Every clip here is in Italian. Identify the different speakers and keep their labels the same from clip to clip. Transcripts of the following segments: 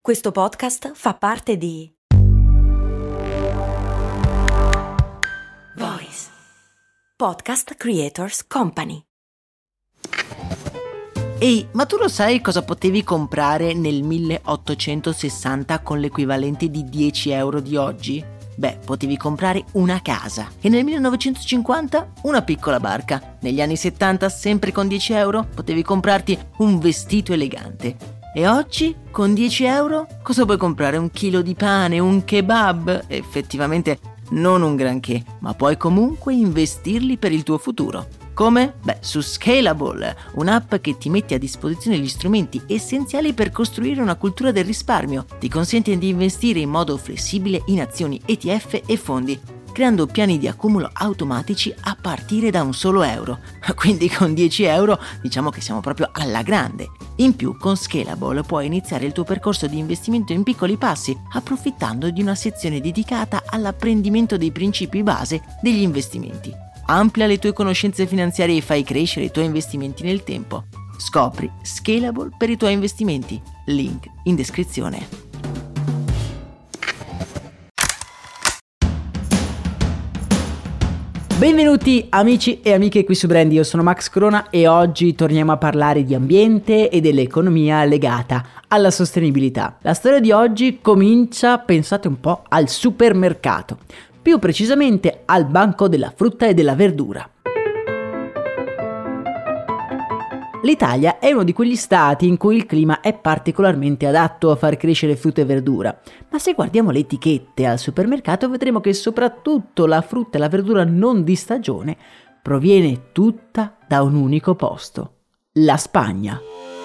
Speaker 1: Questo podcast fa parte di Voice Podcast Creators Company.
Speaker 2: Ehi, ma tu lo sai cosa potevi comprare nel 1860 con l'equivalente di 10 euro di oggi? Beh, potevi comprare una casa e nel 1950 una piccola barca. Negli anni 70, sempre con 10 euro, potevi comprarti un vestito elegante. E oggi, con 10 euro, cosa puoi comprare? Un chilo di pane, un kebab? Effettivamente non un granché, ma puoi comunque investirli per il tuo futuro. Come? Beh, su Scalable, un'app che ti mette a disposizione gli strumenti essenziali per costruire una cultura del risparmio. Ti consente di investire in modo flessibile in azioni, ETF e fondi, creando piani di accumulo automatici a partire da un solo euro. Quindi con 10 euro diciamo che siamo proprio alla grande. In più, con Scalable puoi iniziare il tuo percorso di investimento in piccoli passi, approfittando di una sezione dedicata all'apprendimento dei principi base degli investimenti. Amplia le tue conoscenze finanziarie e fai crescere i tuoi investimenti nel tempo. Scopri Scalable per i tuoi investimenti. Link in descrizione.
Speaker 3: Benvenuti amici e amiche qui su Brand, io sono Max Corona e oggi torniamo a parlare di ambiente e dell'economia legata alla sostenibilità. La storia di oggi comincia, pensate un po', al supermercato, più precisamente al banco della frutta e della verdura. L'Italia è uno di quegli stati in cui il clima è particolarmente adatto a far crescere frutta e verdura, ma se guardiamo le etichette al supermercato vedremo che soprattutto la frutta e la verdura non di stagione proviene tutta da un unico posto: la Spagna.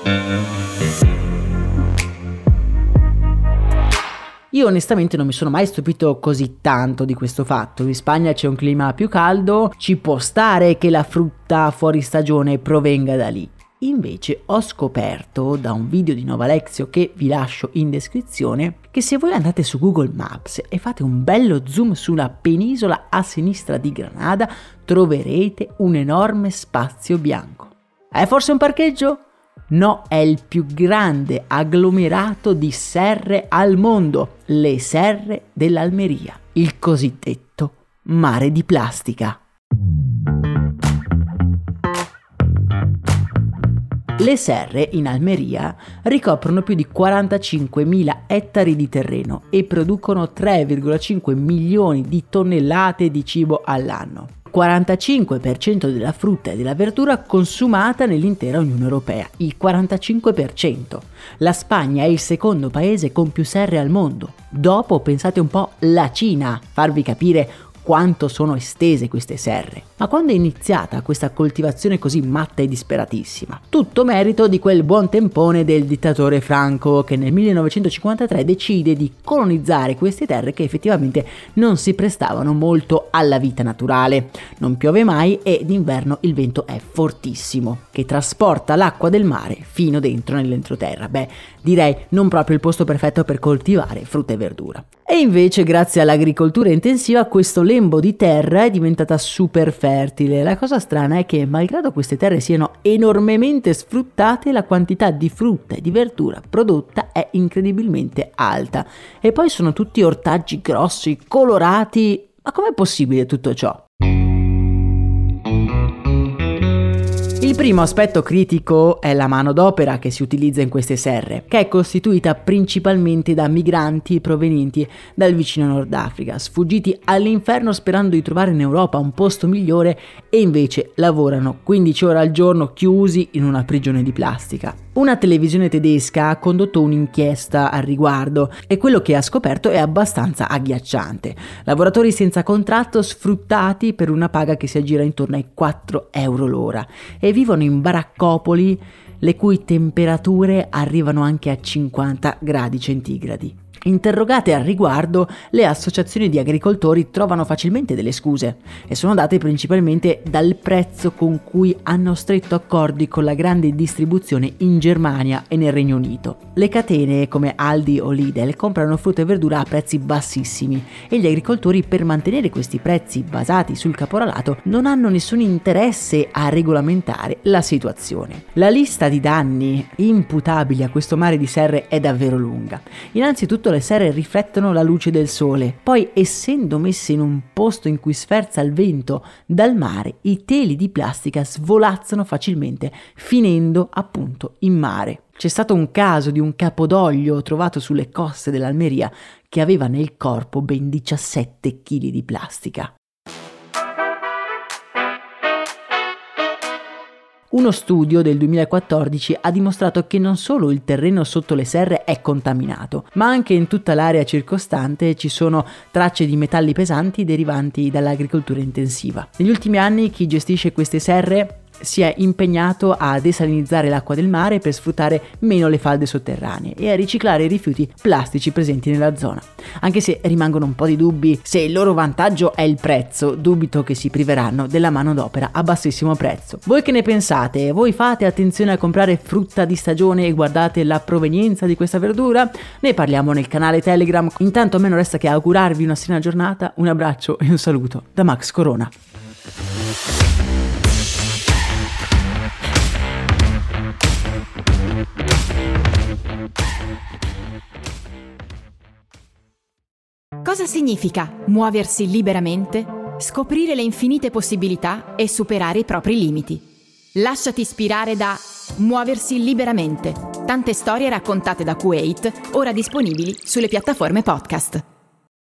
Speaker 3: Io onestamente non mi sono mai stupito così tanto di questo fatto. In Spagna c'è un clima più caldo, ci può stare che la frutta fuori stagione provenga da lì. Invece ho scoperto da un video di Nova Lexio che vi lascio in descrizione che se voi andate su Google Maps e fate un bello zoom sulla penisola a sinistra di Granada troverete un enorme spazio bianco. È forse un parcheggio? No, è il più grande agglomerato di serre al mondo, le serre dell'Almeria, il cosiddetto mare di plastica. Le serre in Almeria ricoprono più di 45.000 ettari di terreno e producono 3,5 milioni di tonnellate di cibo all'anno. 45% della frutta e della verdura consumata nell'intera Unione Europea, il 45%. La Spagna è il secondo paese con più serre al mondo. Dopo, pensate un po', la Cina, farvi capire quanto sono estese queste serre. Ma quando è iniziata questa coltivazione così matta e disperatissima? Tutto merito di quel buon tempone del dittatore Franco che nel 1953 decide di colonizzare queste terre che effettivamente non si prestavano molto alla vita naturale. Non piove mai e d'inverno il vento è fortissimo, che trasporta l'acqua del mare fino dentro nell'entroterra. Beh, direi non proprio il posto perfetto per coltivare frutta e verdura. E invece, grazie all'agricoltura intensiva, questo lembo di terra è diventata super fertile. La cosa strana è che, malgrado queste terre siano enormemente sfruttate, la quantità di frutta e di verdura prodotta è incredibilmente alta. E poi sono tutti ortaggi grossi, colorati. Ma com'è possibile tutto ciò? Il primo aspetto critico è la manodopera che si utilizza in queste serre, che è costituita principalmente da migranti provenienti dal vicino Nord Africa, sfuggiti all'inferno sperando di trovare in Europa un posto migliore e invece lavorano 15 ore al giorno chiusi in una prigione di plastica. Una televisione tedesca ha condotto un'inchiesta al riguardo e quello che ha scoperto è abbastanza agghiacciante. Lavoratori senza contratto sfruttati per una paga che si aggira intorno ai 4 euro l'ora e vivono in baraccopoli le cui temperature arrivano anche a 50 gradi centigradi. Interrogate al riguardo, le associazioni di agricoltori trovano facilmente delle scuse e sono date principalmente dal prezzo con cui hanno stretto accordi con la grande distribuzione in Germania e nel Regno Unito. Le catene come Aldi o Lidl comprano frutta e verdura a prezzi bassissimi e gli agricoltori, per mantenere questi prezzi basati sul caporalato, non hanno nessun interesse a regolamentare la situazione. La lista di danni imputabili a questo mare di serre è davvero lunga. Innanzitutto le serre riflettono la luce del sole, poi essendo messe in un posto in cui sferza il vento dal mare, i teli di plastica svolazzano facilmente, finendo appunto in mare. C'è stato un caso di un capodoglio trovato sulle coste dell'Almeria che aveva nel corpo ben 17 kg di plastica. Uno studio del 2014 ha dimostrato che non solo il terreno sotto le serre è contaminato, ma anche in tutta l'area circostante ci sono tracce di metalli pesanti derivanti dall'agricoltura intensiva. Negli ultimi anni chi gestisce queste serre si è impegnato a desalinizzare l'acqua del mare per sfruttare meno le falde sotterranee e a riciclare i rifiuti plastici presenti nella zona. Anche se rimangono un po' di dubbi se il loro vantaggio è il prezzo, dubito che si priveranno della manodopera a bassissimo prezzo. Voi che ne pensate? Voi fate attenzione a comprare frutta di stagione e guardate la provenienza di questa verdura? Ne parliamo nel canale Telegram. Intanto a me non resta che augurarvi una serena giornata, un abbraccio e un saluto da Max Corona.
Speaker 1: Cosa significa muoversi liberamente, scoprire le infinite possibilità e superare i propri limiti? Lasciati ispirare da Muoversi liberamente. Tante storie raccontate da Kuwait, ora disponibili sulle piattaforme podcast.